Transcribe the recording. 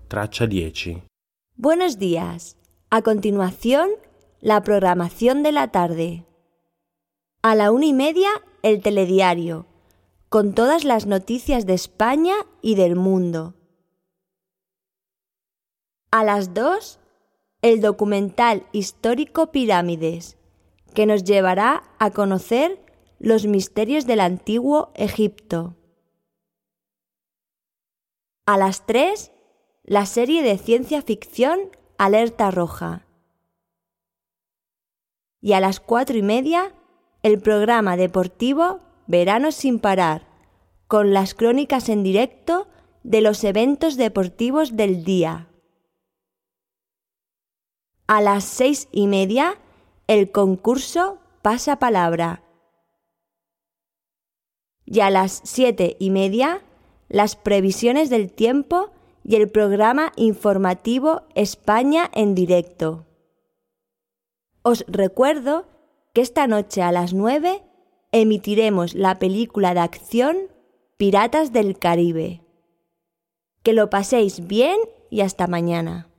traccia 10. Buenos días. A continuación, la programación de la tarde. A la 1:30, el telediario, con todas las noticias de España y del mundo. A las 2, el documental histórico Pirámides, que nos llevará a conocer los misterios del antiguo Egipto. A las 3, la serie de ciencia ficción Alerta Roja. Y a las 4:30, el programa deportivo Verano sin parar, con las crónicas en directo de los eventos deportivos del día. A las 6:30, el concurso Pasapalabra. Y a las 7:30, las previsiones del tiempo y el programa informativo España en directo. Os recuerdo que esta noche a las 9 emitiremos la película de acción Piratas del Caribe. Que lo paséis bien y hasta mañana.